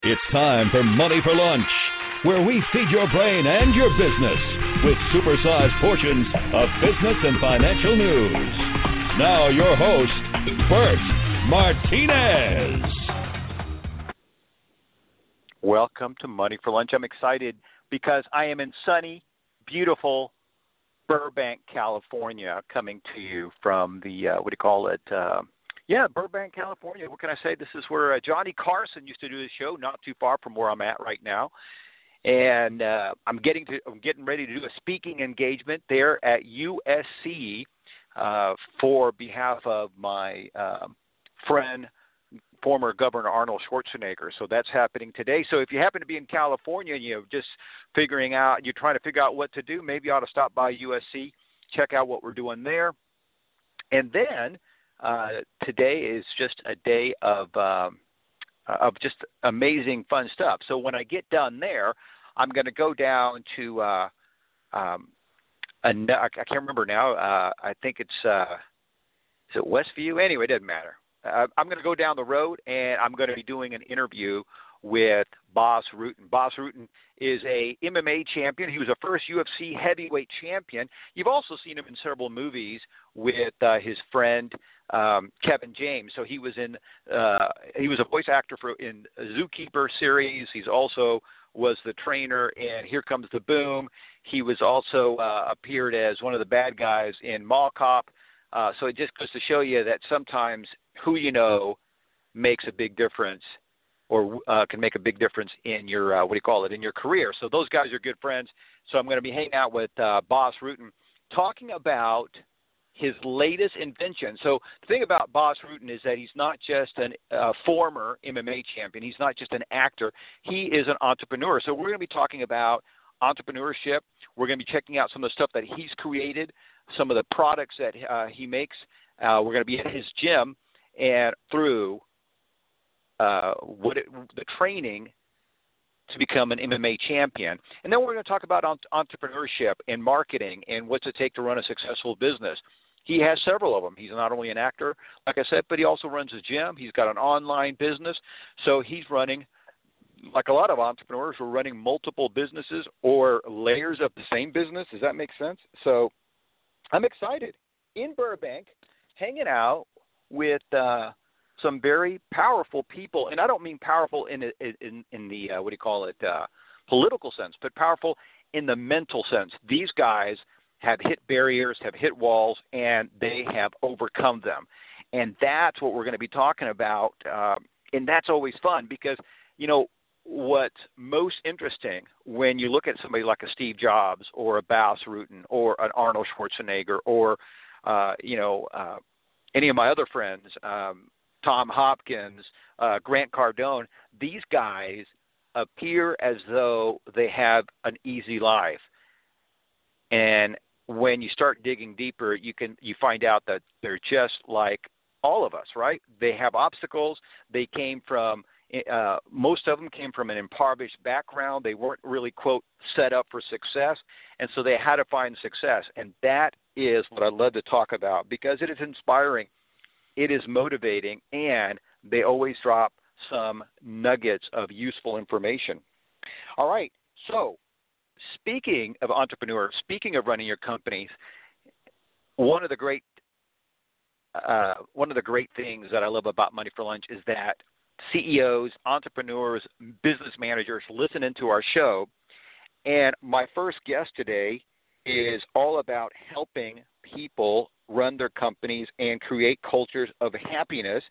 It's time for Money for Lunch, where we feed your brain and your business with supersized portions of business and financial news. Now your host, Bert Martinez. Welcome to Money for Lunch. I'm excited because I am in sunny, beautiful Burbank, California, coming to you from the, Burbank, California. What can I say? This is where Johnny Carson used to do his show, not too far from where I'm at right now. And I'm getting ready to do a speaking engagement there at USC for behalf of my friend, former Governor Arnold Schwarzenegger. So that's happening today. So if you happen to be in California and you're trying to figure out what to do, maybe you ought to stop by USC, check out what we're doing there. And then today is just a day of just amazing fun stuff. So when I get done there, I'm going to go down to I can't remember now. I think it's is it Westview? Anyway, it doesn't matter. I'm going to go down the road, and I'm going to be doing an interview with Bas Rutten. Bas Rutten is a MMA champion. He was a first UFC heavyweight champion. You've also seen him in several movies with his friend Kevin James. So he was a voice actor in a Zookeeper series. He's also was the trainer in Here Comes the Boom. He was also appeared as one of the bad guys in Mall Cop. So it just goes to show you that sometimes who you know makes a big difference, or can make a big difference in your in your career. So those guys are good friends. So I'm going to be hanging out with Bas Rutten, talking about his latest invention. So the thing about Bas Rutten is that he's not just a former MMA champion. He's not just an actor. He is an entrepreneur. So we're going to be talking about entrepreneurship. We're going to be checking out some of the stuff that he's created, some of the products that he makes. We're going to be at his gym and through the training to become an MMA champion. And then we're going to talk about entrepreneurship and marketing and what's it take to run a successful business. He has several of them. He's not only an actor, like I said, but he also runs a gym. He's got an online business. So he's running, like a lot of entrepreneurs, we're running multiple businesses or layers of the same business. Does that make sense? So I'm excited. In Burbank, hanging out with some very powerful people, and I don't mean powerful in the political sense, but powerful in the mental sense. These guys have hit barriers, have hit walls, and they have overcome them. And that's what we're going to be talking about, and that's always fun because, you know, what's most interesting when you look at somebody like a Steve Jobs or a Bas Rutten or an Arnold Schwarzenegger or, any of my other friends, Tom Hopkins, Grant Cardone, these guys appear as though they have an easy life. And when you start digging deeper, you find out that they're just like all of us, right? They have obstacles. They came from most of them came from an impoverished background. They weren't really, quote, set up for success, and so they had to find success. And that is what I love to talk about because it is inspiring, it is motivating, and they always drop some nuggets of useful information. All right, so speaking of entrepreneurs, speaking of running your companies, one of the great things that I love about Money for Lunch is that CEOs, entrepreneurs, business managers listen into our show. And my first guest today is all about helping people run their companies and create cultures of happiness.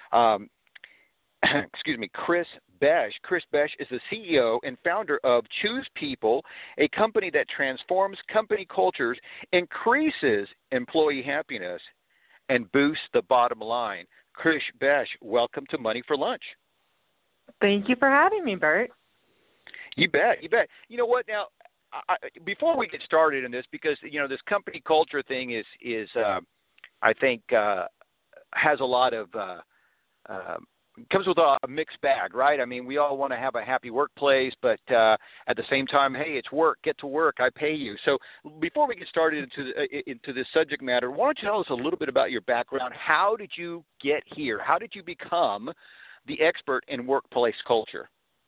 Chris Besh. Chris Besh is the CEO and founder of Choose People, a company that transforms company cultures, increases employee happiness, and boosts the bottom line. Chris Besh, welcome to Money for Lunch. Thank you for having me, Bert. You bet. You know what? Now, before we get started in this, because this company culture thing is I think has a lot of comes with a mixed bag, right? I mean, we all want to have a happy workplace, but at the same time, hey, it's work. Get to work. I pay you. So before we get started into this subject matter, why don't you tell us a little bit about your background? How did you get here? How did you become the expert in workplace culture?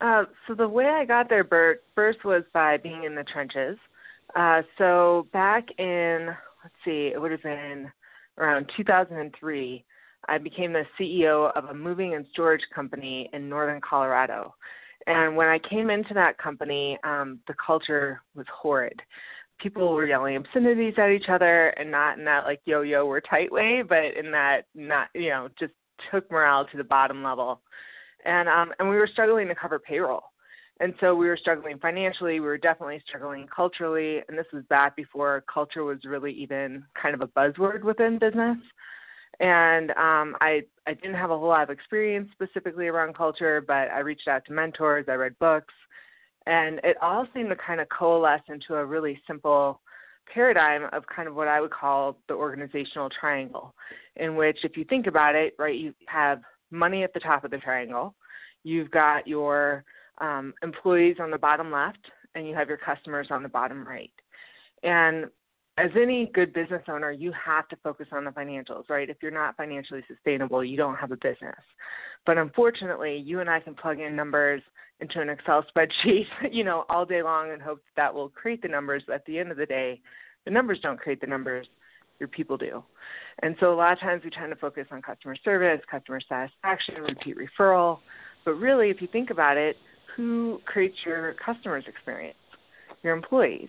So the way I got there, Bert, first was by being in the trenches. So back in, it would have been around 2003, I became the CEO of a moving and storage company in northern Colorado. And when I came into that company, the culture was horrid. People were yelling obscenities at each other, and not in that like yo-yo we're tight way, but in that just took morale to the bottom level. And we were struggling to cover payroll. And so we were struggling financially. We were definitely struggling culturally. And this was back before culture was really even kind of a buzzword within business. And I didn't have a whole lot of experience specifically around culture, but I reached out to mentors. I read books. And it all seemed to kind of coalesce into a really simple paradigm of kind of what I would call the organizational triangle, in which if you think about it, right, you have money at the top of the triangle, you've got your employees on the bottom left, and you have your customers on the bottom right. And as any good business owner, you have to focus on the financials, right? If you're not financially sustainable, you don't have a business. But unfortunately, you and I can plug in numbers into an Excel spreadsheet, all day long and hope that will create the numbers. But at the end of the day, the numbers don't create the numbers. Your people do. And so a lot of times we tend to focus on customer service, customer satisfaction, repeat referral. But really, if you think about it, who creates your customer's experience? Your employees.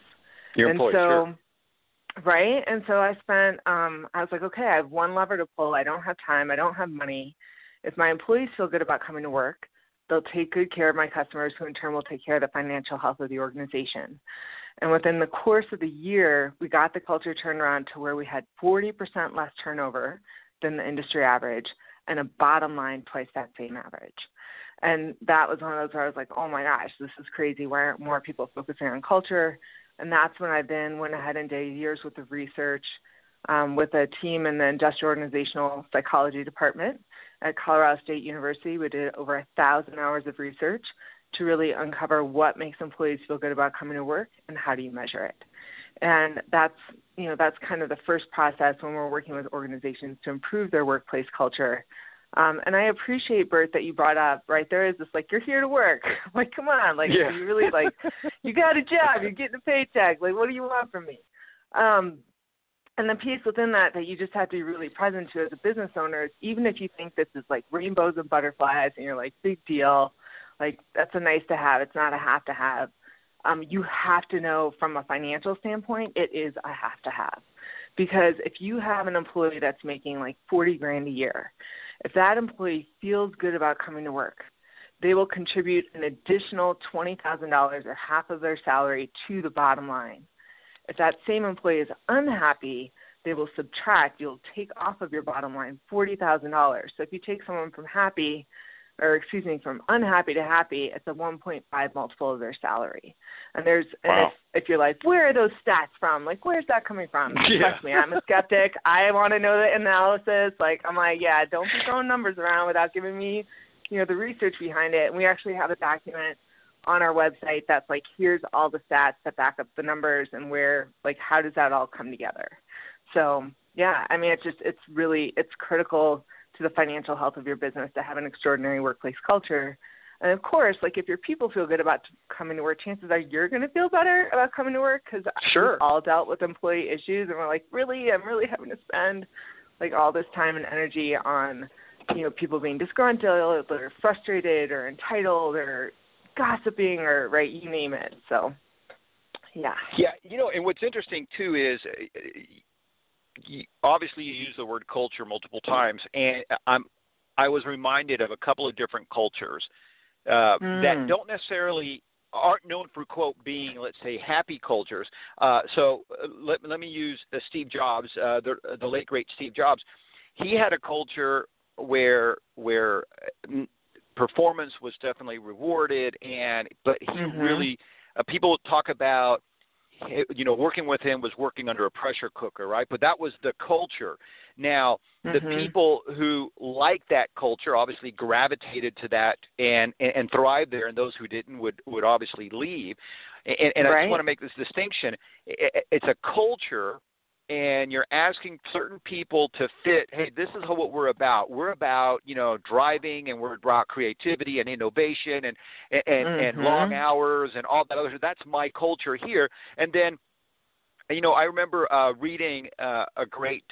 Sure. Right? And so I was like, okay, I have one lever to pull. I don't have time. I don't have money. If my employees feel good about coming to work, they'll take good care of my customers, who in turn will take care of the financial health of the organization. And within the course of the year, we got the culture turned around to where we had 40% less turnover than the industry average, and a bottom line twice that same average. And that was one of those where I was like, oh my gosh, this is crazy. Why aren't more people focusing on culture? And that's when I then went ahead and did years worth of research with a team in the Industrial Organizational Psychology Department at Colorado State University. We did over 1,000 hours of research to really uncover what makes employees feel good about coming to work and how do you measure it. And that's kind of the first process when we're working with organizations to improve their workplace culture. And I appreciate, Bert, that you brought up, right, there is this, like, you're here to work. Like, come on. Like, yeah. You really, like, you got a job. You're getting a paycheck. Like, what do you want from me? And the piece within that you just have to be really present to as a business owner is even if you think this is, like, rainbows and butterflies and you're like, big deal, like, that's a nice to have. It's not a have to have. You have to know from a financial standpoint, it is a have to have. Because if you have an employee that's making, like, $40,000 a year, if that employee feels good about coming to work, they will contribute an additional $20,000 or half of their salary to the bottom line. If that same employee is unhappy, they will subtract. You'll take off of your bottom line $40,000. So if you take someone from unhappy to happy, it's a 1.5 multiple of their salary. And if you're like, where are those stats from? Like, where's that coming from? Yeah. Trust me, I'm a skeptic. I want to know the analysis. Like, I'm like, yeah, don't be throwing numbers around without giving me, the research behind it. And we actually have a document on our website that's like, here's all the stats that back up the numbers and where, like, how does that all come together? So, yeah, I mean, it's critical to the financial health of your business to have an extraordinary workplace culture. And of course, like, if your people feel good about coming to work, chances are you're going to feel better about coming to work, because Sure. we've all dealt with employee issues and we're like, really, I'm really having to spend like all this time and energy on, people being disgruntled or frustrated or entitled or gossiping or, right, you name it. So, yeah. Yeah, and what's interesting too is obviously you use the word culture multiple times, and I was reminded of a couple of different cultures that don't necessarily aren't known for, quote, being, let's say, happy cultures. So let me use Steve Jobs, the late great Steve Jobs. He had a culture where performance was definitely rewarded, but he really people talk about, working with him was working under a pressure cooker, right? But that was the culture. Now, the people who liked that culture obviously gravitated to that and thrived there, and those who didn't would obviously leave. And right. I just want to make this distinction. It's a culture, and you're asking certain people to fit, hey, this is what we're about. We're about, driving, and we're about creativity and innovation and long hours and all that other. That's my culture here. And then, I remember reading a great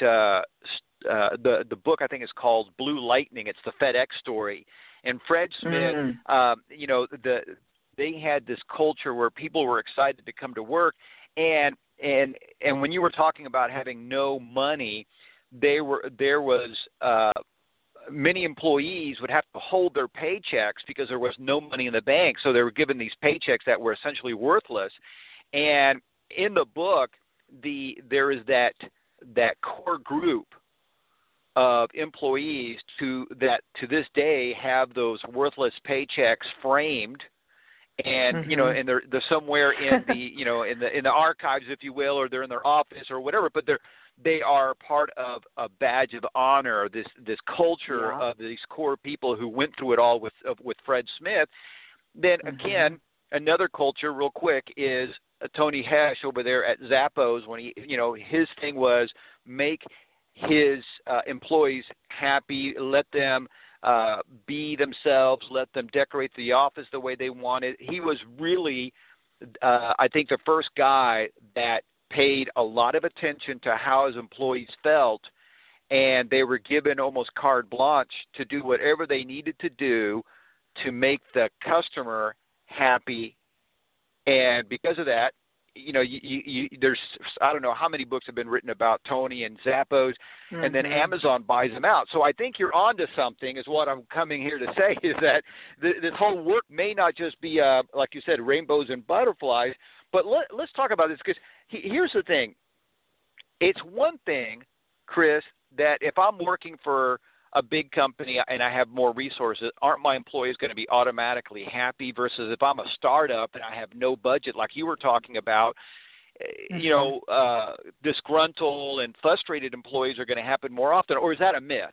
the book, I think is called Blue Lightning. It's the FedEx story. And Fred Smith, they had this culture where people were excited to come to work, and when you were talking about having no money, there was many employees would have to hold their paychecks because there was no money in the bank, so they were given these paychecks that were essentially worthless. And in the book, there is that core group of employees to this day have those worthless paychecks framed, and and they're somewhere in the in the archives, if you will, or they're in their office or whatever. But they are part of a badge of honor. This culture of these core people who went through it all with Fred Smith. Then again, another culture, real quick, is Tony Hesh over there at Zappos, when he his thing was make his employees happy, let them be themselves, let them decorate the office the way they wanted. He was really, I think, the first guy that paid a lot of attention to how his employees felt, and they were given almost carte blanche to do whatever they needed to do to make the customer happy. And because of that, there's, I don't know how many books have been written about Tony and Zappos, and then Amazon buys them out. So I think you're onto something, is what I'm coming here to say, is that this whole work may not just be, like you said, rainbows and butterflies. But let's talk about this, because here's the thing. It's one thing, Chris, that if I'm working for a big company and I have more resources, aren't my employees going to be automatically happy, versus if I'm a startup and I have no budget, like you were talking about, disgruntled and frustrated employees are going to happen more often? Or is that a myth?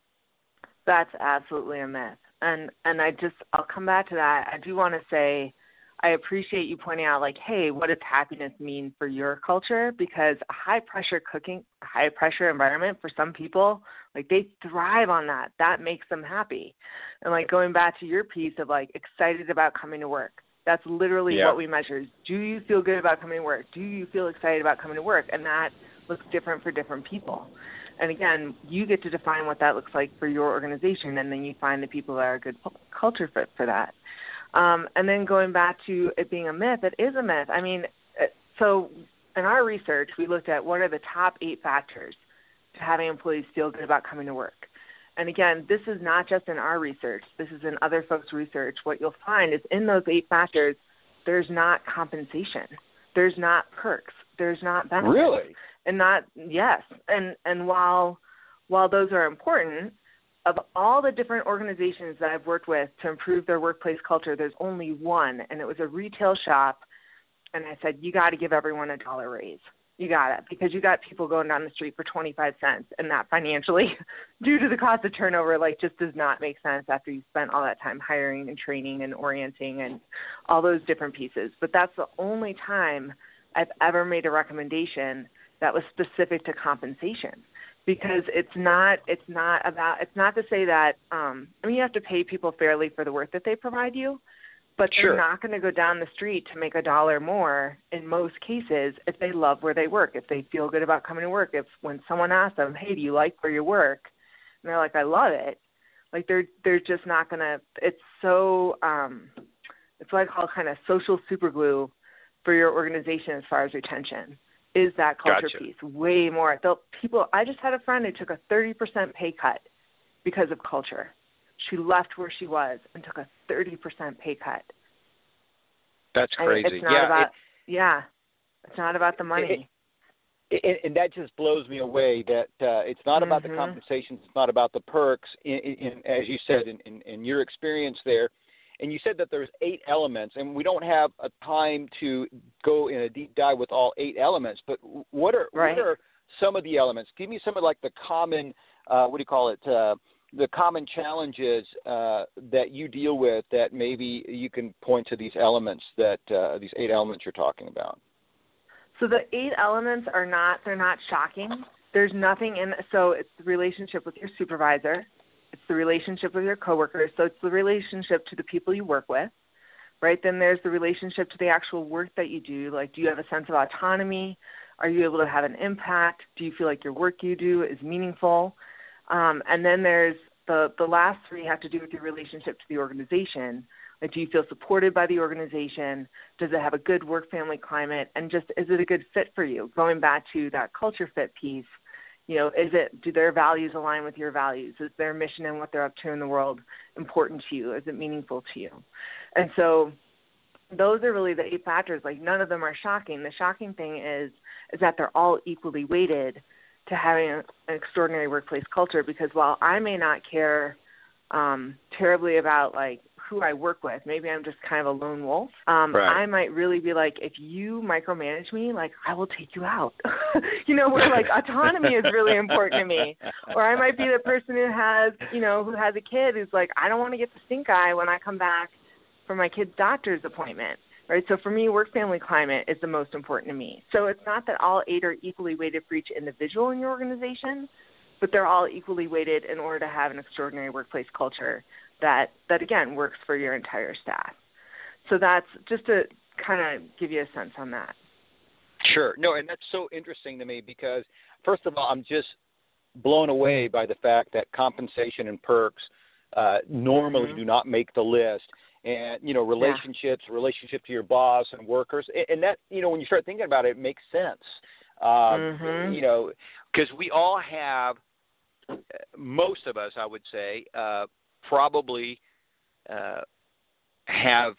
That's absolutely a myth. And I'll come back to that. I do want to say, I appreciate you pointing out, like, hey, what does happiness mean for your culture? Because a high-pressure environment for some people, like, they thrive on that. That makes them happy. And, like, going back to your piece of, like, excited about coming to work, that's literally what we measure. Do you feel good about coming to work? Do you feel excited about coming to work? And that looks different for different people. And, again, you get to define what that looks like for your organization, and then you find the people that are a good culture fit for that. And then going back to it being a myth, it is a myth. I mean, so in our research, we looked at what are the top 8 factors to having employees feel good about coming to work. And again, this is not just in our research. This is in other folks' research. What you'll find is in those 8 factors, there's not compensation. There's not perks. There's not benefits. Really? And not, yes. And while those are important, of all the different organizations that I've worked with to improve their workplace culture, there's only one, and it was a retail shop. And I said, you got to give everyone a $1 raise. You got it, because you got people going down the street for 25 cents, and that financially, due to the cost of turnover, like, just does not make sense after you spent all that time hiring and training and orienting and all those different pieces. But that's the only time I've ever made a recommendation that was specific to compensation. Because it's not to say that, you have to pay people fairly for the work that they provide you, but they're not going to go down the street to make $1 more in most cases if they love where they work, if they feel good about coming to work. If when someone asks them, hey, do you like where you work? And they're like, I love it. Like, they're just not going to, it's so, it's what I call kind of social superglue for your organization as far as retention. Is that culture piece way more? I just had a friend who took a 30% pay cut because of culture. She left where she was and took a 30% pay cut. That's crazy. It's not it's not about the money. And that just blows me away. That it's not about the compensation. It's not about the perks. As you said, in your experience there. And you said that there's 8 elements, and we don't have a time to go in a deep dive with all 8 elements, but what are some of the elements? Give me some of, like, the common, the common challenges that you deal with that maybe you can point to these elements, that these 8 elements you're talking about. So the 8 elements they're not shocking. There's nothing in, so it's the relationship with your supervisor. It's the relationship with your coworkers. So it's the relationship to the people you work with, right? Then there's the relationship to the actual work that you do. Like, do you have a sense of autonomy? Are you able to have an impact? Do you feel like your work you do is meaningful? And then there's the last 3 have to do with your relationship to the organization. Like, do you feel supported by the organization? Does it have a good work-family climate? And just, is it a good fit for you? Going back to that culture fit piece, do their values align with your values? Is their mission and what they're up to in the world important to you? Is it meaningful to you? And so those are really the 8 factors. Like, none of them are shocking. The shocking thing is that they're all equally weighted to having an extraordinary workplace culture, because while I may not care terribly about, like, who I work with, maybe I'm just kind of a lone wolf, Right. I might really be like, if you micromanage me, like, I will take you out. Where, like, autonomy is really important to me. Or I might be the person who has a kid who's like, I don't want to get the stink eye when I come back from my kid's doctor's appointment, right? So for me, work-family climate is the most important to me. So it's not that all 8 are equally weighted for each individual in your organization, but they're all equally weighted in order to have an extraordinary workplace culture that again, works for your entire staff. So that's just to kind of give you a sense on that. Sure. No, and that's so interesting to me because, first of all, I'm just blown away by the fact that compensation and perks normally do not make the list. And, relationships, relationship to your boss and workers. And that, when you start thinking about it, it makes sense. Because we all have, most of us, I would say, probably have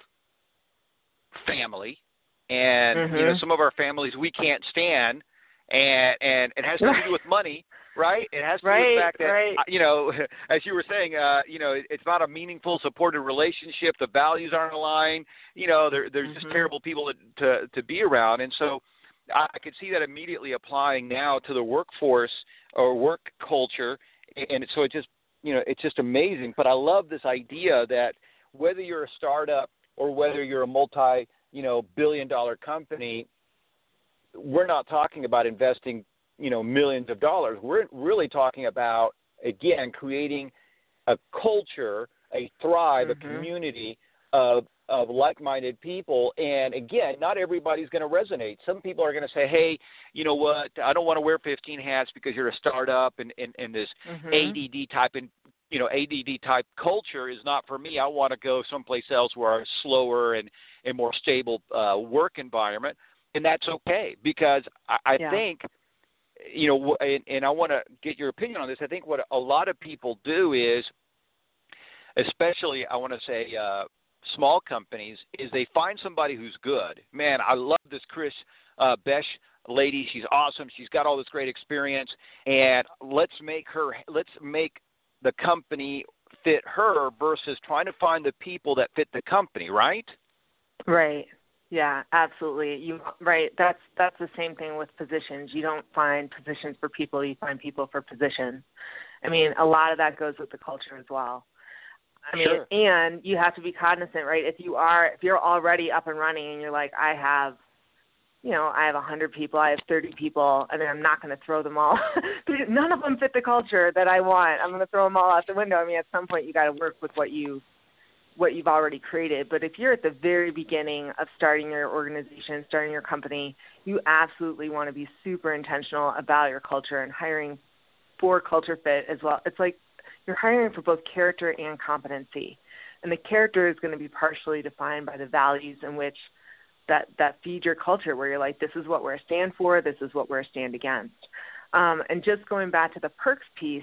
family. And, some of our families we can't stand. And it has to do with money. Right? It has to do with the fact that, as you were saying, it's not a meaningful, supported relationship. The values aren't aligned. There's just terrible people to be around. And so I could see that immediately applying now to the workforce or work culture. And so it's just amazing. But I love this idea that whether you're a startup or whether you're a multi-billion-dollar company, we're not talking about investing millions of dollars. We're really talking about, again, creating a culture, a thrive, a community of like-minded people. And again, not everybody's going to resonate. Some people are going to say, hey, you know what, I don't want to wear 15 hats because you're a startup and this ADD type culture is not for me. I want to go someplace else where a slower and more stable work environment. And that's okay, because I think, and I want to get your opinion on this. I think what a lot of people do is, especially I want to say small companies, is they find somebody who's good. Man, I love this Chris Besh lady. She's awesome. She's got all this great experience, and let's make the company fit her versus trying to find the people that fit the company, right? Right. Yeah, absolutely. That's the same thing with positions. You don't find positions for people, you find people for positions. I mean, a lot of that goes with the culture as well. Sure. And you have to be cognizant, right? If you're already up and running and you're like, I have 100 people, I have 30 people, and I'm not going to throw them all. None of them fit the culture that I want. I'm going to throw them all out the window. I mean, at some point you got to work with what you've already created. But if you're at the very beginning of starting your organization, starting your company, you absolutely want to be super intentional about your culture and hiring for culture fit as well. It's like you're hiring for both character and competency. And the character is going to be partially defined by the values in which that feed your culture, where you're like, this is what we're a stand for, this is what we're a stand against. And just going back to the perks piece,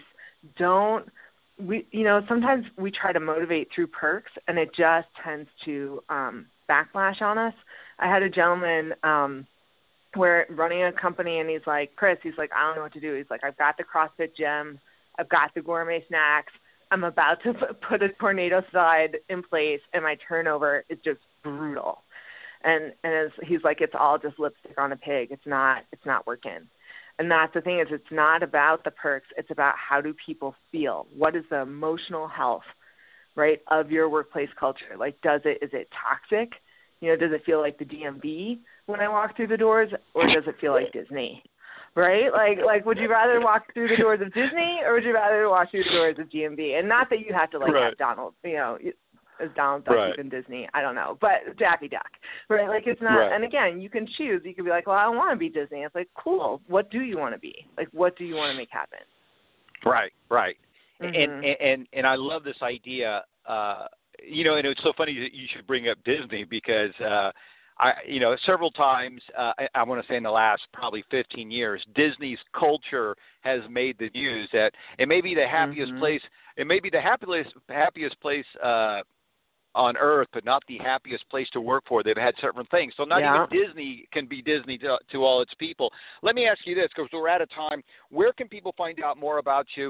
sometimes we try to motivate through perks, and it just tends to backlash on us. I had a gentleman where running a company, and he's like, I don't know what to do. He's like, I've got the CrossFit gym, I've got the gourmet snacks, I'm about to put a tornado slide in place, and my turnover is just brutal. And he's like, it's all just lipstick on a pig. It's not working. And that's the thing, is it's not about the perks. It's about how do people feel? What is the emotional health, right, of your workplace culture? Like, is it toxic? Does it feel like the DMV when I walk through the doors, or does it feel like Disney? Right? Like, would you rather walk through the doors of Disney, or would you rather walk through the doors of DMV? And not that you have to have Donald, as Donald Duck in Disney. I don't know, but Daffy Duck, right? Like, it's not. Right. And again, you can choose. You can be like, well, I don't want to be Disney. It's like, cool. What do you want to be? Like, what do you want to make happen? Right. Mm-hmm. And I love this idea. And it's so funny that you should bring up Disney because several times, I want to say in the last probably 15 years, Disney's culture has made the news that it may be the happiest place. It may be the happiest place on earth, but not the happiest place to work for. They've had certain things. So not even Disney can be Disney to all its people. Let me ask you this, because we're out of time. Where can people find out more about you?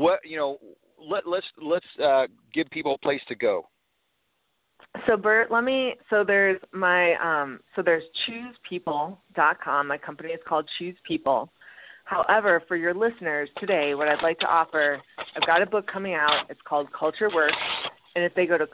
Let's give people a place to go. So Bert, there's there's ChoosePeople.com. My company is called Choose People. However, for your listeners today, what I'd like to offer, I've got a book coming out. It's called Culture Works. And if they go to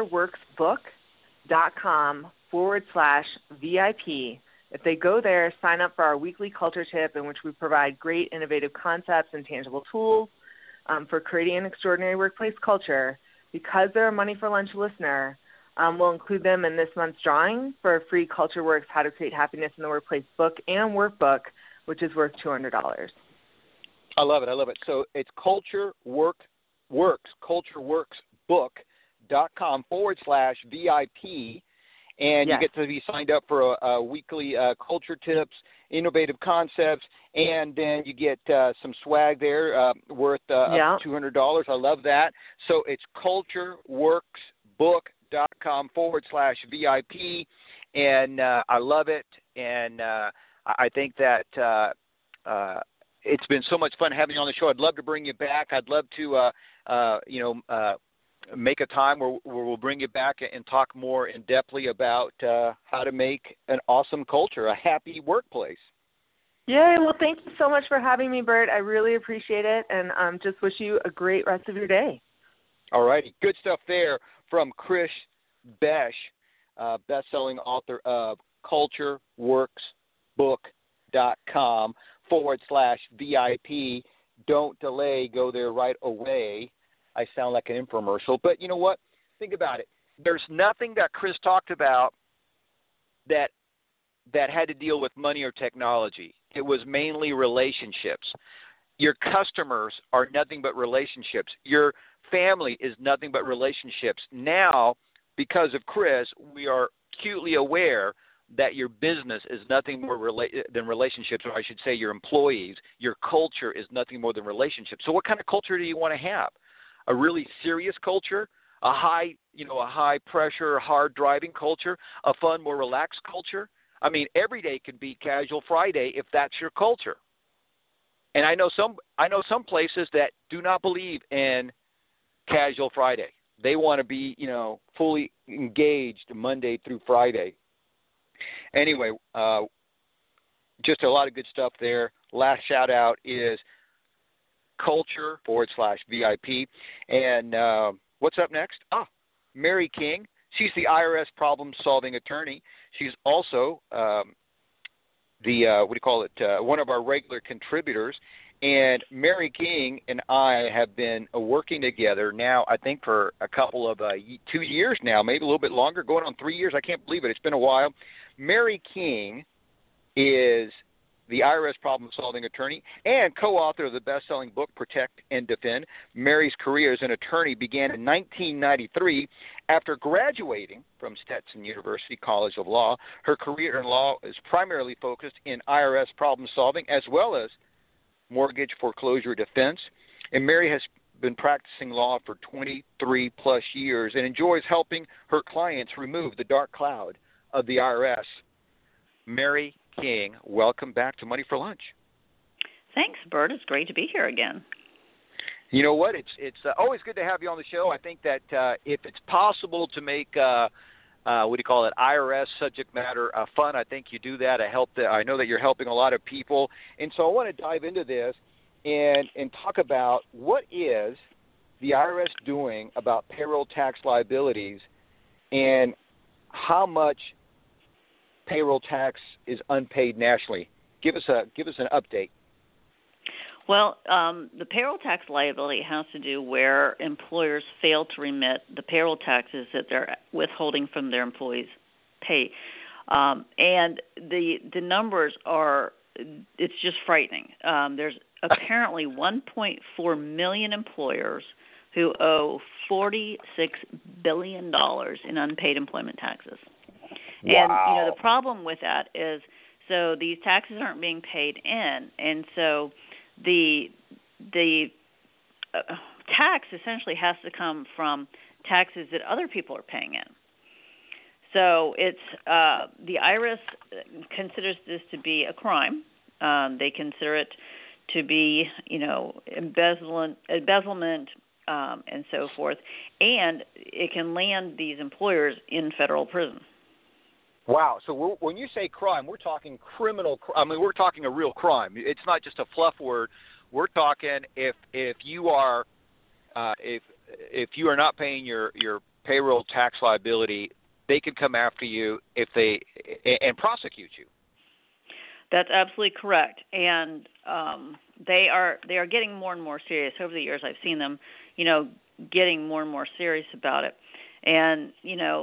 cultureworksbook.com/VIP, if they go there, sign up for our weekly culture tip in which we provide great innovative concepts and tangible tools for creating an extraordinary workplace culture, because they're a Money for Lunch listener, we'll include them in this month's drawing for a free Culture Works How to Create Happiness in the Workplace book and workbook, which is worth $200. I love it. So it's cultureworksbook.com/VIP, and you get to be signed up for a weekly culture tips, innovative concepts, and then you get some swag there worth up to $200. I love that. So it's cultureworksbook.com/VIP, and I love it, and I think that it's been so much fun having you on the show. I'd love to bring you back. I'd love to make a time where we'll bring you back and talk more in depthly about how to make an awesome culture, a happy workplace. Yeah, well, thank you so much for having me, Bert. I really appreciate it, and just wish you a great rest of your day. All righty. Good stuff there from Chris Besh, best-selling author of cultureworksbook.com/VIP. Don't delay. Go there right away. I sound like an infomercial, but you know what? Think about it. There's nothing that Chris talked about that had to deal with money or technology. It was mainly relationships. Your customers are nothing but relationships. Your family is nothing but relationships. Now, because of Chris, we are acutely aware that your business is nothing more than relationships, or I should say your employees. Your culture is nothing more than relationships. So what kind of culture do you want to have? A really serious culture, a high pressure, hard driving culture, a fun, more relaxed culture? I mean, every day can be casual Friday if that's your culture. And I know some places that do not believe in casual Friday. They want to be, fully engaged Monday through Friday. Anyway, just a lot of good stuff there. Last shout out is culture/VIP. And what's up next? Mary King. She's the IRS problem-solving attorney. She's also one of our regular contributors. And Mary King and I have been working together now, I think, for a couple of 2 years now, maybe a little bit longer, going on 3 years. I can't believe it. It's been a while. Mary King is the IRS problem-solving attorney and co-author of the best-selling book, Protect and Defend. Mary's career as an attorney began in 1993. After graduating from Stetson University College of Law, her career in law is primarily focused in IRS problem-solving as well as mortgage foreclosure defense. And Mary has been practicing law for 23-plus years and enjoys helping her clients remove the dark cloud of the IRS. Mary King, welcome back to Money for Lunch. Thanks, Bert. It's great to be here again. You know what? It's always good to have you on the show. I think that if it's possible to make IRS subject matter fun, I think you do that. I know that you're helping a lot of people, and so I want to dive into this and talk about what is the IRS doing about payroll tax liabilities, and how much payroll tax is unpaid nationally. Give us an update. Well, the payroll tax liability has to do where employers fail to remit the payroll taxes that they're withholding from their employees' pay. And the numbers are, it's just frightening. There's apparently 1.4 million employers who owe $46 billion in unpaid employment taxes. Wow. And, the problem with that is, so these taxes aren't being paid in, and so the tax essentially has to come from taxes that other people are paying in. So it's the IRS considers this to be a crime. They consider it to be, embezzlement, and so forth, and it can land these employers in federal prison. Wow. So when you say crime, we're talking criminal. We're talking a real crime. It's not just a fluff word. We're talking if you are if you are not paying your payroll tax liability, they can come after you and prosecute you. That's absolutely correct, and they are getting more and more serious. Over the years, I've seen them, getting more and more serious about it, and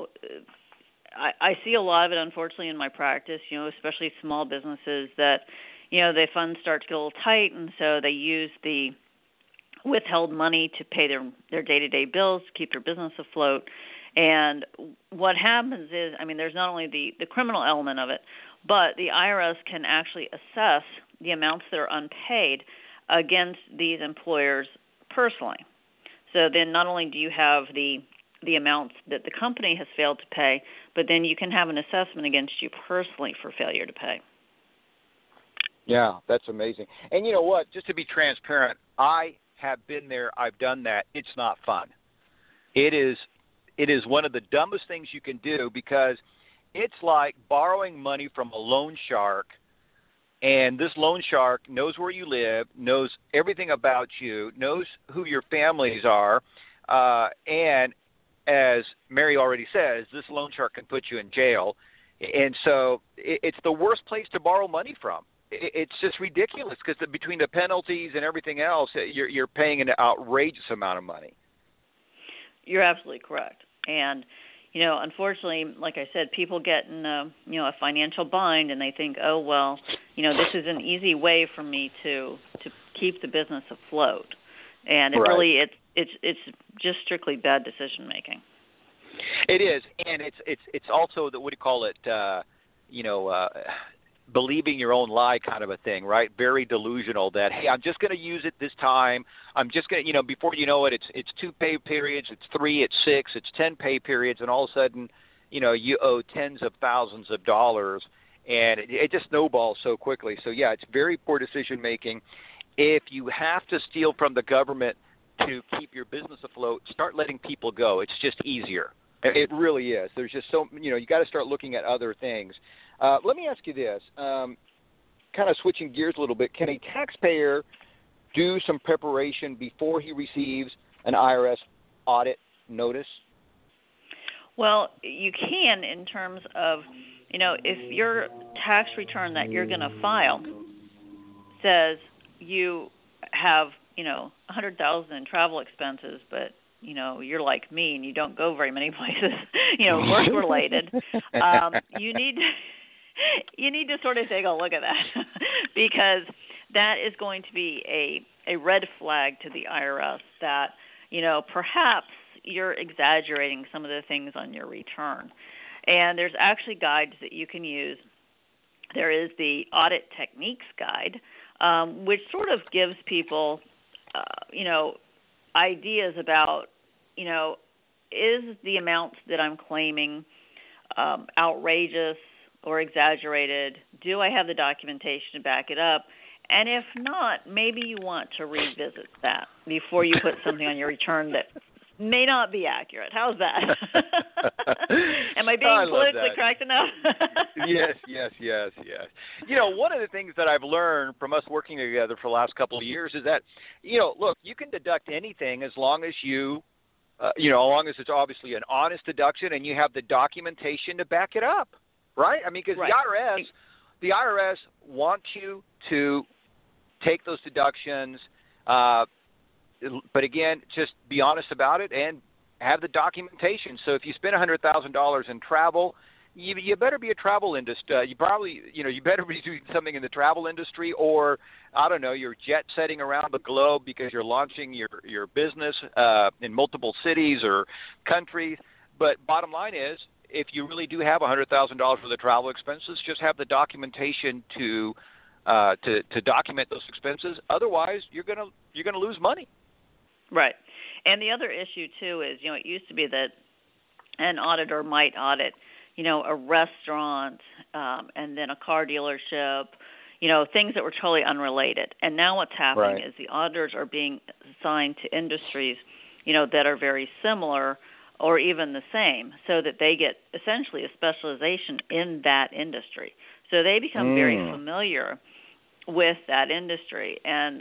I see a lot of it, unfortunately, in my practice. Especially small businesses that, their funds start to get a little tight, and so they use the withheld money to pay their day-to-day bills, to keep their business afloat. And what happens is, there's not only the criminal element of it, but the IRS can actually assess the amounts that are unpaid against these employers personally. So then not only do you have the amounts that the company has failed to pay, but then you can have an assessment against you personally for failure to pay. Yeah, that's amazing. And you know what? Just to be transparent, I have been there. I've done that. It's not fun. It is one of the dumbest things you can do because it's like borrowing money from a loan shark, and this loan shark knows where you live, knows everything about you, knows who your families are, and as Mary already says, this loan shark can put you in jail. And so it's the worst place to borrow money from. It's just ridiculous because between the penalties and everything else, you're paying an outrageous amount of money. You're absolutely correct. And, unfortunately, like I said, people get in a financial bind and they think, oh, well, this is an easy way for me to keep the business afloat. And it really, it's just strictly bad decision making. It is, and it's also the, what do you call it? Believing your own lie kind of a thing, right? Very delusional. That hey, I'm just going to use it this time. I'm just going to, before you know it, it's 2 pay periods, it's 3, it's 6, it's 10 pay periods, and all of a sudden, you owe tens of thousands of dollars, and it just snowballs so quickly. So yeah, it's very poor decision making. If you have to steal from the government to keep your business afloat, start letting people go. It's just easier. It really is. There's just so, you got to start looking at other things. Let me ask you this, kind of switching gears a little bit. Can a taxpayer do some preparation before he receives an IRS audit notice? Well, you can in terms of, if your tax return that you're going to file says you have, $100,000 in travel expenses, but you're like me and you don't go very many places, work related. You need to sort of take a look at that because that is going to be a red flag to the IRS that, perhaps you're exaggerating some of the things on your return. And there's actually guides that you can use. There is the Audit Techniques Guide, which sort of gives people, ideas about, is the amounts that I'm claiming outrageous or exaggerated? Do I have the documentation to back it up? And if not, maybe you want to revisit that before you put something on your return that may not be accurate. How's that? Am I being politically correct enough? Yes. One of the things that I've learned from us working together for the last couple of years is that, look, you can deduct anything as long as as long as it's obviously an honest deduction and you have the documentation to back it up. right? I mean, because right. the IRS wants you to take those deductions, but again, just be honest about it and have the documentation. So if you spend $100,000 in travel, you better be a travel industry. You better be doing something in the travel industry, or I don't know, you're jet setting around the globe because you're launching your business in multiple cities or countries. But bottom line is, if you really do have $100,000 for the travel expenses, just have the documentation to document those expenses. Otherwise, you're gonna lose money. Right. And the other issue too is, it used to be that an auditor might audit, a restaurant, and then a car dealership, things that were totally unrelated. And now what's happening is the auditors are being assigned to industries, that are very similar or even the same, so that they get essentially a specialization in that industry. So they become very familiar with that industry. And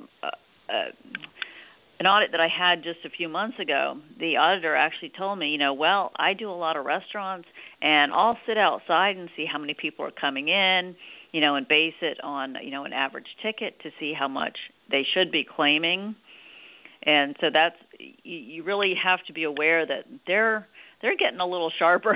an audit that I had just a few months ago, the auditor actually told me, well, I do a lot of restaurants, and I'll sit outside and see how many people are coming in, and base it on, an average ticket to see how much they should be claiming. And so that's, you really have to be aware that they're getting a little sharper,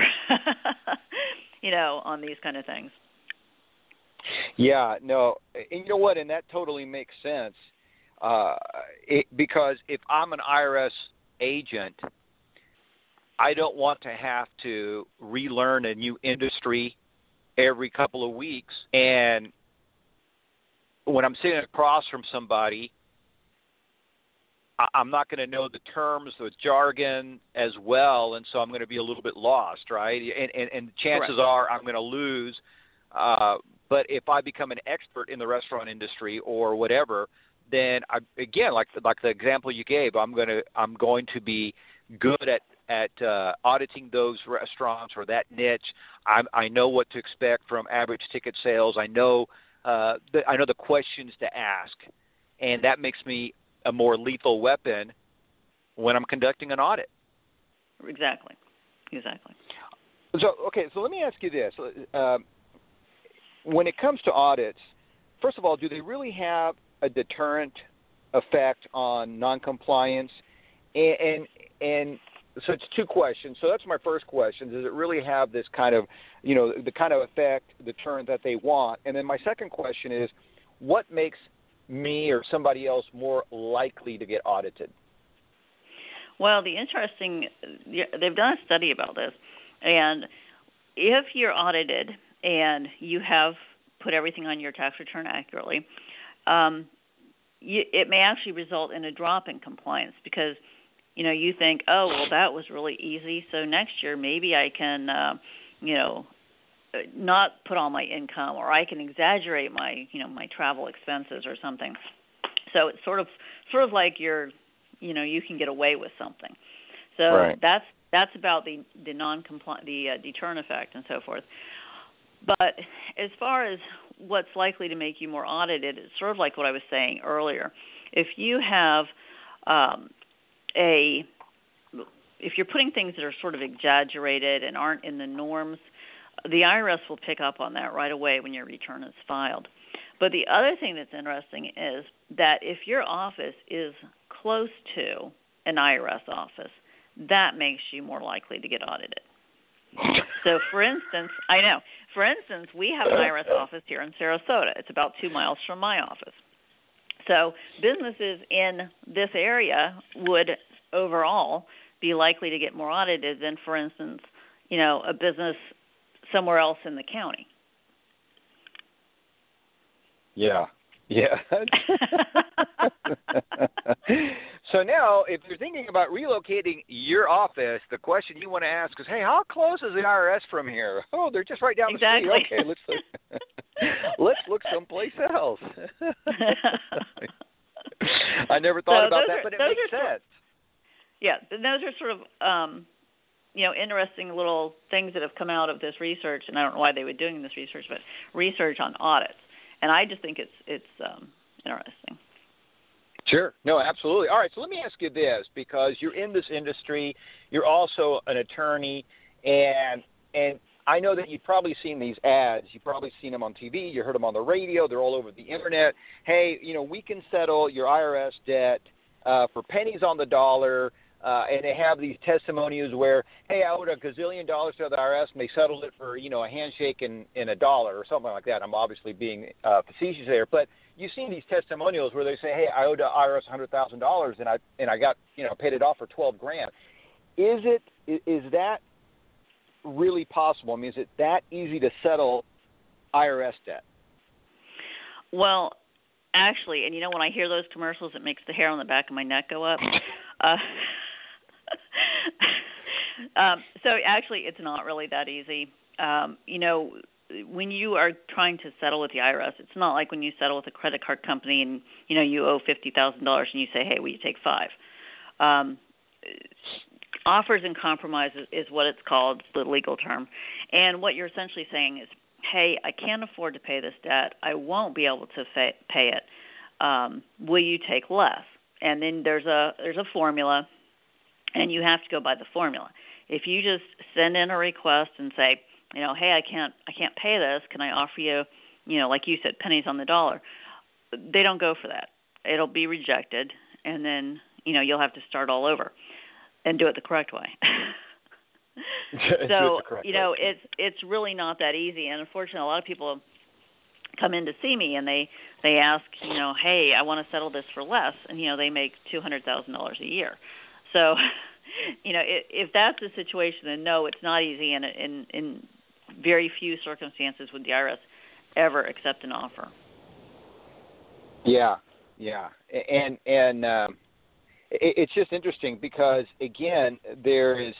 on these kind of things. Yeah, no, and you know what, and that totally makes sense. Because if I'm an IRS agent, I don't want to have to relearn a new industry every couple of weeks. And when I'm sitting across from somebody, I'm not going to know the terms, the jargon as well, and so I'm going to be a little bit lost, right? And chances are I'm going to lose. But if I become an expert in the restaurant industry or whatever, then again, like the example you gave, I'm going to be good at auditing those restaurants or that niche. I know what to expect from average ticket sales. I know the questions to ask, and that makes me a more lethal weapon when I'm conducting an audit. Exactly. So let me ask you this: when it comes to audits, first of all, do they really have a deterrent effect on noncompliance? And so it's two questions. So that's my first question. Does it really have this kind of, the kind of effect, deterrent that they want? And then my second question is, what makes me or somebody else more likely to get audited? Well, they've done a study about this, and if you're audited and you have put everything on your tax return accurately, it may actually result in a drop in compliance because, you think, oh, well, that was really easy, so next year maybe I can, not put all my income, or I can exaggerate my, my travel expenses or something. So it's sort of like you can get away with something. So that's about the deterrent effect and so forth. But as far as what's likely to make you more audited, it's sort of like what I was saying earlier. If you have if you're putting things that are sort of exaggerated and aren't in the norms, the IRS will pick up on that right away when your return is filed. But the other thing that's interesting is that if your office is close to an IRS office, that makes you more likely to get audited. So, for instance, we have an IRS office here in Sarasota. It's about 2 miles from my office. So businesses in this area would overall be likely to get more audited than, for instance, a business somewhere else in the county. Yeah. So now, if you're thinking about relocating your office, the question you want to ask is, hey, how close is the IRS from here? Oh, they're just right down the street. Okay, let's look someplace else. I never thought about that, but it makes sense. Yeah, those are sort of interesting little things that have come out of this research, and I don't know why they were doing this research, but research on audits. And I just think it's interesting. Sure. No, absolutely. All right, so let me ask you this, because you're in this industry, you're also an attorney, and I know that you've probably seen these ads. You've probably seen them on TV. You heard them on the radio. They're all over the internet. Hey, we can settle your IRS debt for pennies on the dollar. And they have these testimonials where, hey, I owed $1 gazillion to the IRS, and they settled it for, a handshake and $1 or something like that. I'm obviously being facetious there, but you've seen these testimonials where they say, hey, I owed the IRS $100,000, and I got, paid it off for $12,000. Is that really possible? I mean, is it that easy to settle IRS debt? Well, actually, and when I hear those commercials, it makes the hair on the back of my neck go up. So actually, it's not really that easy. When you are trying to settle with the IRS, it's not like when you settle with a credit card company and, you owe $50,000 and you say, hey, will you take $5,000? Offers and compromises is what it's called, the legal term. And what you're essentially saying is, hey, I can't afford to pay this debt. I won't be able to pay it. Will you take less? And then there's a formula, and you have to go by the formula. If you just send in a request and say, hey, I can't pay this. Can I offer you, like you said, pennies on the dollar? They don't go for that. It'll be rejected, and then you'll have to start all over and do it the correct way. So it's really not that easy, and unfortunately, a lot of people come in to see me and they ask, hey, I want to settle this for less, and they make $200,000 a year. So, if that's the situation, then no, it's not easy, and in very few circumstances would the IRS ever accept an offer. Yeah, and it's just interesting because again, there is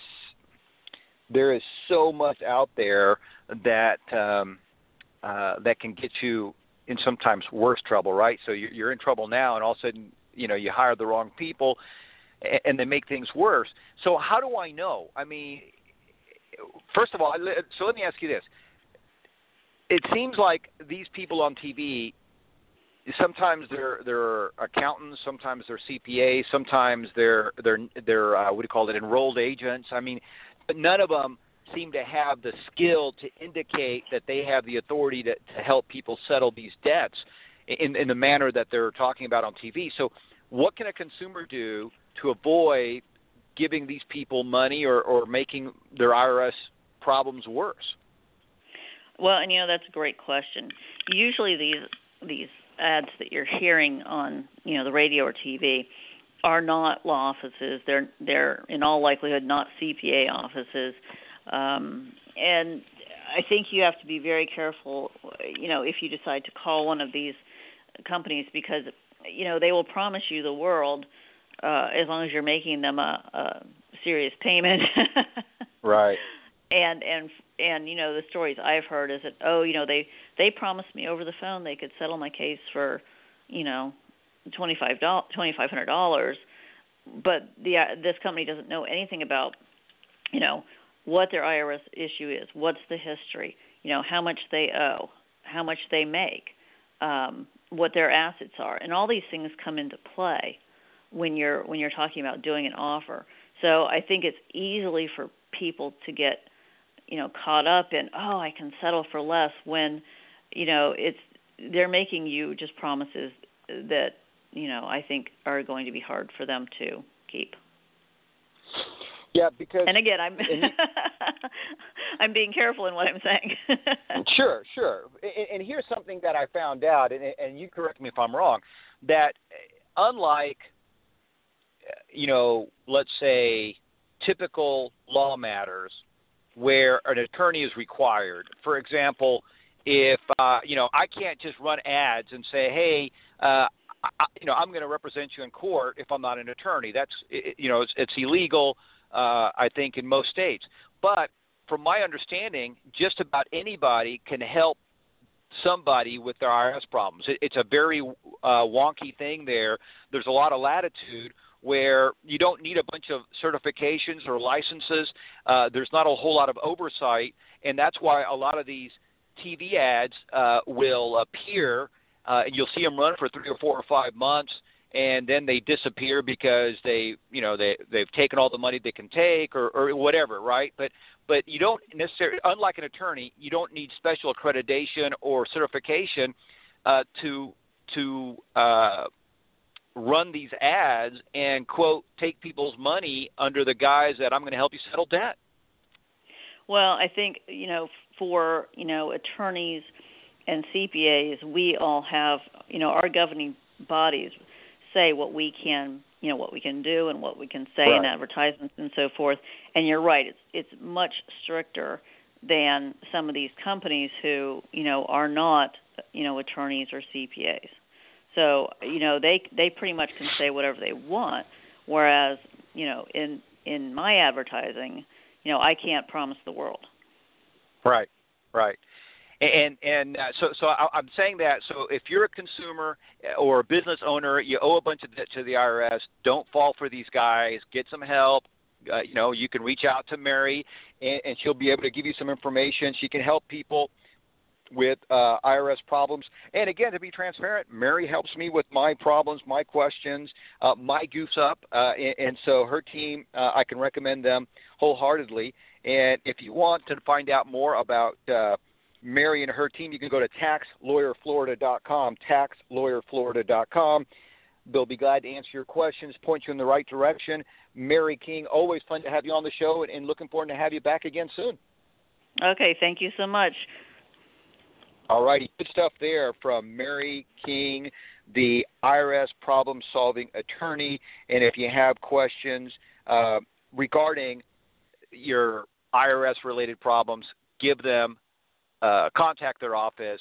so much out there that that can get you in sometimes worse trouble, right? So you're in trouble now, and all of a sudden, you hire the wrong people, and they make things worse. So how do I know? I mean, first of all, so let me ask you this. It seems like these people on TV, sometimes they're accountants, sometimes they're CPAs, sometimes they're enrolled agents. I mean, but none of them seem to have the skill to indicate that they have the authority to help people settle these debts in the manner that they're talking about on TV. So what can a consumer do to avoid giving these people money or making their IRS problems worse? Well, and that's a great question. Usually these ads that you're hearing on the radio or TV are not law offices. They're in all likelihood not CPA offices. And I think you have to be very careful, if you decide to call one of these companies, because, they will promise you the world as long as you're making them a serious payment. Right. And the stories I've heard is that, they promised me over the phone they could settle my case for, $2,500, but this company doesn't know anything about, what their IRS issue is, what's the history, how much they owe, how much they make, what their assets are, and all these things come into play when you're talking about doing an offer. So I think it's easily for people to get, caught up in, I can settle for less, when, they're making you just promises that, I think are going to be hard for them to keep. Yeah, because... And again, I'm being careful in what I'm saying. Sure. And here's something that I found out, and you correct me if I'm wrong, that unlike, let's say, typical law matters where an attorney is required. For example, if, I can't just run ads and say, hey, I'm going to represent you in court if I'm not an attorney. That's, it's illegal, I think, in most states. But from my understanding, just about anybody can help somebody with their IRS problems. It's a very wonky thing there. There's a lot of latitude where you don't need a bunch of certifications or licenses. There's not a whole lot of oversight, and that's why a lot of these TV ads will appear, and you'll see them run for 3 or 4 or 5 months, and then they disappear because they've taken all the money they can take or whatever, right? But but you don't necessarily, unlike an attorney, you don't need special accreditation or certification to run these ads and, quote, take people's money under the guise that I'm going to help you settle debt. Well, I think, for, attorneys and CPAs, we all have, our governing bodies say what we can, what we can do and what we can say in advertisements and so forth. And you're right, it's much stricter than some of these companies who, are not, attorneys or CPAs. So, they pretty much can say whatever they want, whereas, in my advertising, I can't promise the world. Right. And so I'm saying that, so if you're a consumer or a business owner, you owe a bunch of debt to the IRS, don't fall for these guys, get some help. You can reach out to Mary, and she'll be able to give you some information. She can help people with IRS problems. And again, to be transparent, Mary helps me with my problems, my questions, my goofs up. And so her team, I can recommend them wholeheartedly. And if you want to find out more about Mary and her team, you can go to taxlawyerflorida.com, taxlawyerflorida.com. They'll be glad to answer your questions, point you in the right direction. Mary King, always fun to have you on the show, and looking forward to have you back again soon. Okay, thank you so much. All righty, good stuff there from Mary King, the IRS problem-solving attorney. And if you have questions regarding your IRS-related problems, give them contact their office,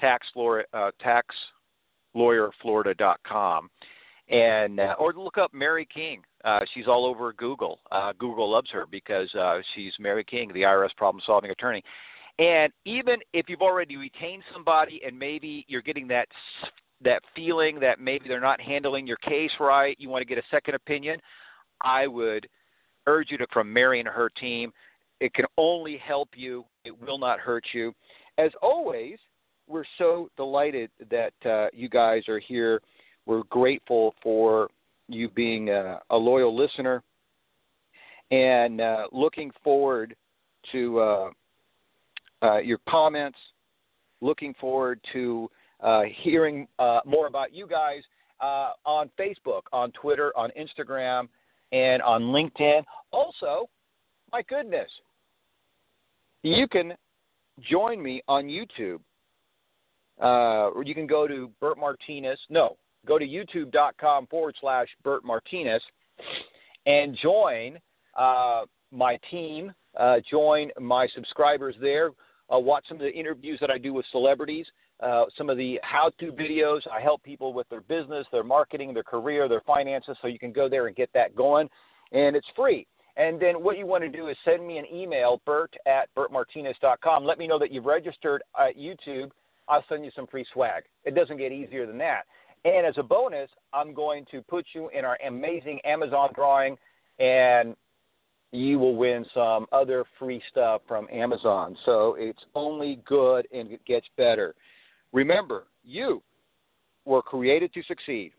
taxlawyerflorida.com, and or look up Mary King. She's all over Google. Google loves her because she's Mary King, the IRS problem-solving attorney. And even if you've already retained somebody and maybe you're getting that feeling that maybe they're not handling your case right, you want to get a second opinion, I would urge you to, from Mary and her team. It can only help you. It will not hurt you. As always, we're so delighted that you guys are here. We're grateful for you being a loyal listener, and looking forward to your comments, looking forward to hearing more about you guys on Facebook, on Twitter, on Instagram, and on LinkedIn. Also, my goodness, you can join me on YouTube. Or you can go to Bert Martinez. No, go to youtube.com/Bert Martinez and join my team, join my subscribers there. Watch some of the interviews that I do with celebrities, some of the how-to videos. I help people with their business, their marketing, their career, their finances, so you can go there and get that going. And it's free. And then what you want to do is send me an email, bert@bertmartinez.com. Let me know that you've registered at YouTube. I'll send you some free swag. It doesn't get easier than that. And as a bonus, I'm going to put you in our amazing Amazon drawing, and you will win some other free stuff from Amazon. So it's only good, and it gets better. Remember, you were created to succeed.